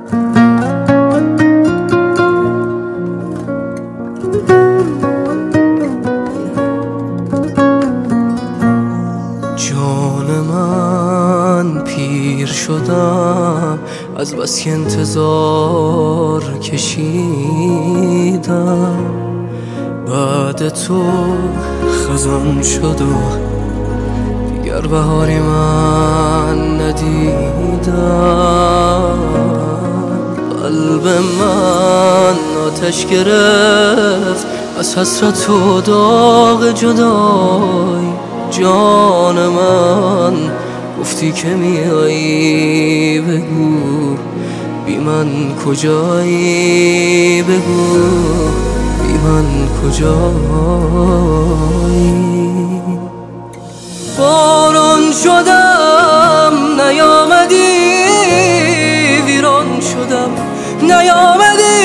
جان من پیر شدم از بس که انتظار کشیدم، بعد تو خزان شد و دیگر بهاری من ندیدم. قلب من آتش گرفت از حسرت و داغ جدایی. جان من گفتی که میایی، بگو بی من کجایی، بگو بی من کجایی. باران شدم نیامدی، ویران شدم نیامدی،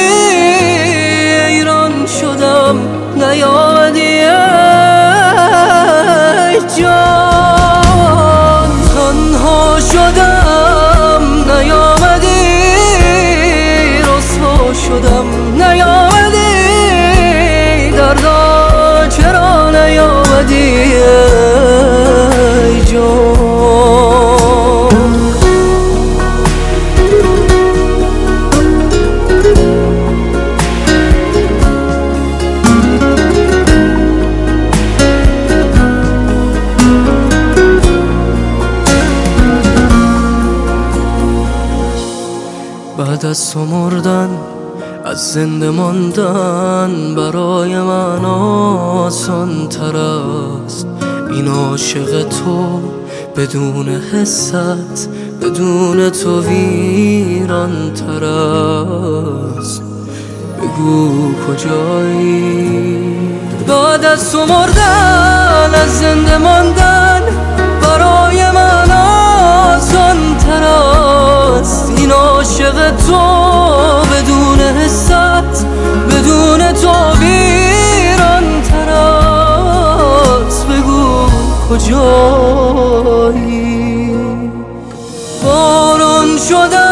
ایران شدم نیامدی. ای جان تنها شدم نیامدی، رسوا شدم نیامدی، دردا چرا نیامدی؟ ای جان بعد از تو مردن، از زنده ماندن برای من آسان تر است. این عاشق تو بدون حست، بدون تو ویران تر است. بگو کجایی؟ بعد از تو مردن، از زنده ماندن برای من آسان تر است. این عاشق تو بدون حست، بدون تو ویران تر است. بگو کجایی؟ باران شدم